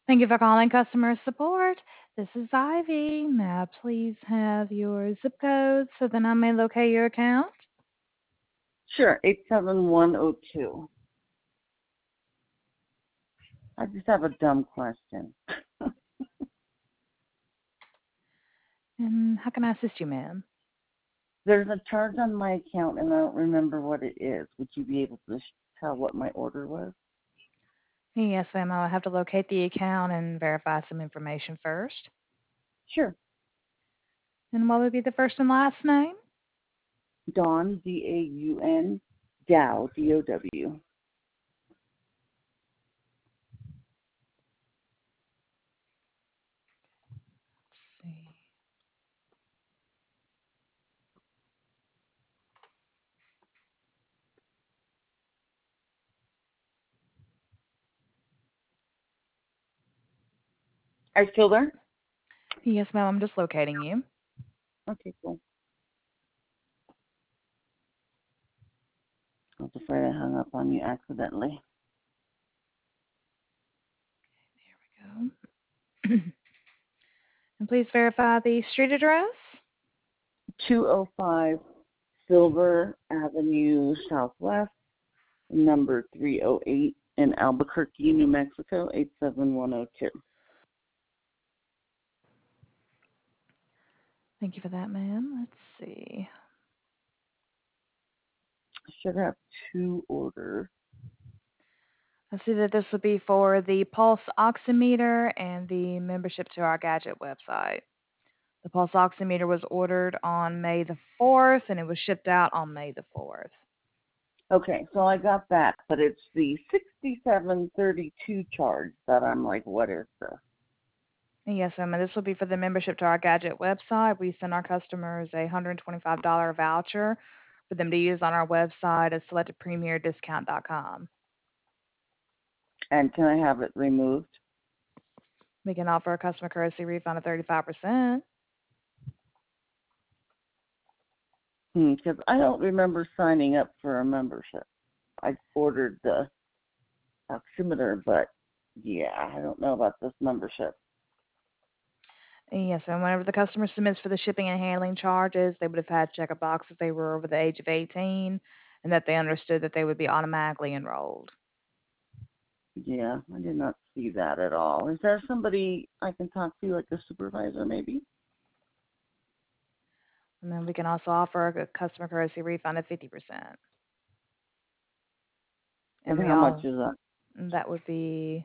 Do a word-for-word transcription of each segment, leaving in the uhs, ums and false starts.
Thank you for calling customer support. This is Ivy. May I please have your zip code so then I may locate your account? Sure, eight seven one zero two. I just have a dumb question. And how can I assist you, ma'am? There's a charge on my account, and I don't remember what it is. Would you be able to tell what my order was? Yes, ma'am. I'll have to locate the account and verify some information first. Sure. And what would be the first and last name? Dawn, D A U N, Dow, D O W. Let's see. Are you still there? Yes, ma'am. I'm just locating you. Okay, cool. I was afraid I hung up on you accidentally. There we go. And please verify the street address. two oh five Silver Avenue Southwest, number three oh eight in Albuquerque, New Mexico, eight seven one oh two. Thank you for that, ma'am. Let's see. I should have two orders. I see that this would be for the pulse oximeter and the membership to our gadget website. The pulse oximeter was ordered on May the fourth and it was shipped out on May the fourth. Okay, so I got that, but it's the sixty-seven thirty-two charge that I'm like, what is this? Yes, ma'am. And this will be for the membership to our gadget website. We send our customers a one hundred twenty-five dollars voucher for them to use on our website at selected premier discount dot com. And can I have it removed? We can offer a customer courtesy refund of thirty-five percent. Hmm, because I don't remember signing up for a membership. I ordered the oximeter, but yeah, I don't know about this membership. Yes, and whenever the customer submits for the shipping and handling charges, they would have had to check a box if they were over the age of eighteen and that they understood that they would be automatically enrolled. Yeah, I did not see that at all. Is there somebody I can talk to, like a supervisor maybe? And then we can also offer a customer courtesy refund of fifty percent. And And we how much all, is that? that would be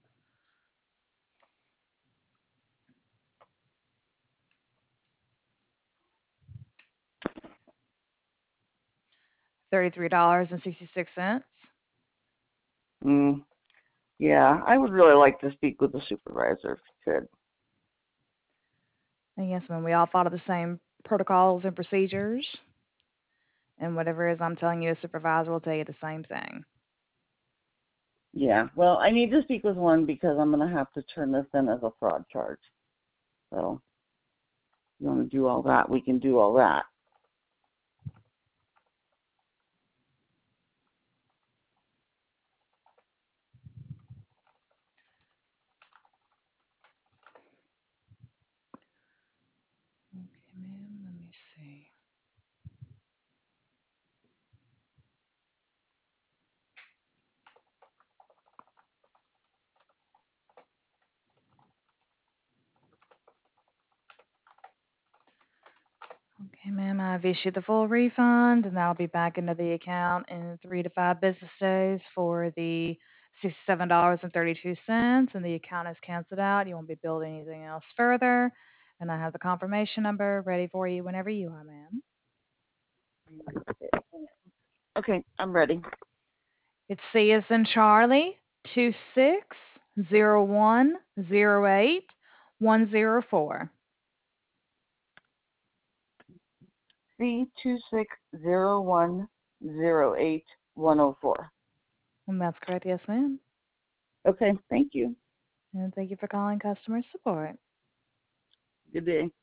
thirty-three dollars and sixty-six cents. Mm, yeah, I would really like to speak with the supervisor if you could. And yes, ma'am, we all follow the same protocols and procedures. And whatever it is I'm telling you, a supervisor will tell you the same thing. Yeah, well, I need to speak with one because I'm going to have to turn this in as a fraud charge. So if you want to do all that, we can do all that. Okay, ma'am, let me see. Okay, ma'am, I've issued the full refund, and that'll be back into the account in three to five business days for the sixty-seven dollars and thirty-two cents, and the account is canceled out. You won't be billed anything else further. And I have the confirmation number ready for you whenever you are, ma'am. Okay, I'm ready. It's C as in Charlie, two six zero one zero eight one zero four. C two six zero one zero eight one zero four. And that's correct, yes, ma'am. Okay, thank you. And thank you for calling customer support. Good day.